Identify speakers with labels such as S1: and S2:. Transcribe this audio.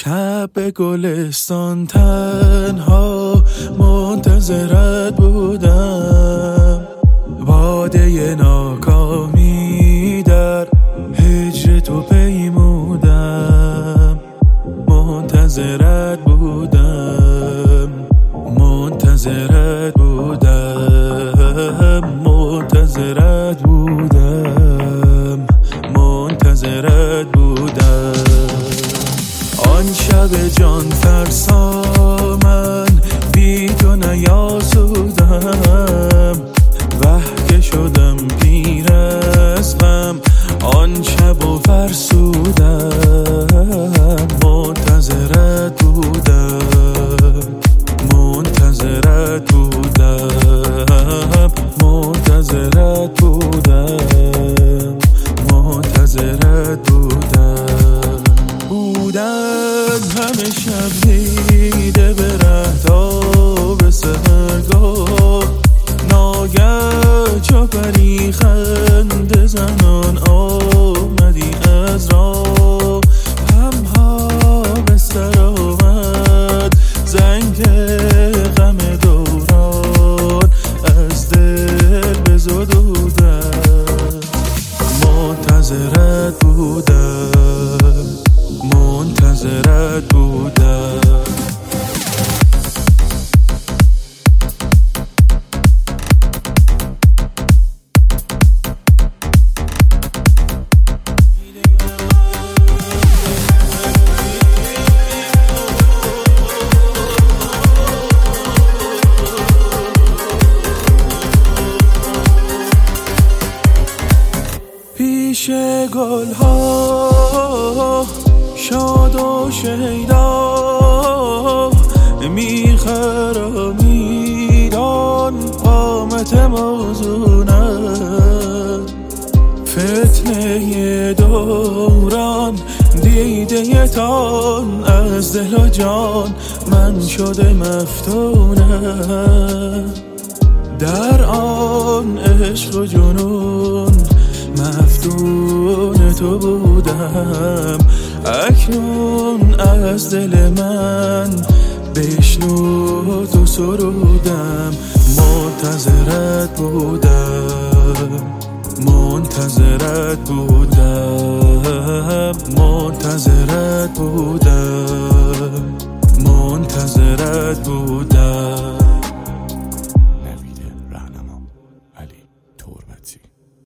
S1: شب به گلستان تنها منتظرت بودم، باده ناکامی در هجر تو پیمودم. منتظرت بودم، منتظرت بودم، منتظرت بودم، منتظرت بودم. آن شب جان فرسا من بی تو نیاسودم، وه که شدم پیر از غم آن شب و فرسودم. منتظرت بودم، منتظرت بودم، منتظرت بودم، منتظرت بودم. همه شب دیده به رهتاب سحرگاه، ناگه چو پری خنده زنان آمدی از راه. همها به سر آمد زنگ غم دوران، از دل بزدودم. منتظرت بودم، منتظرت بودم. پیش گلها شاد و شیدا میخرامیدان قامت موزونم. فتنه دوران دیده تان از دل و جان من شده مفتونم. در آن عشق و جنون مفتون تو بودم، اکنون از دل من بشنو تو سرودم. منتظرت بودم، منتظرت بودم، منتظرت بودم، منتظرت بودم.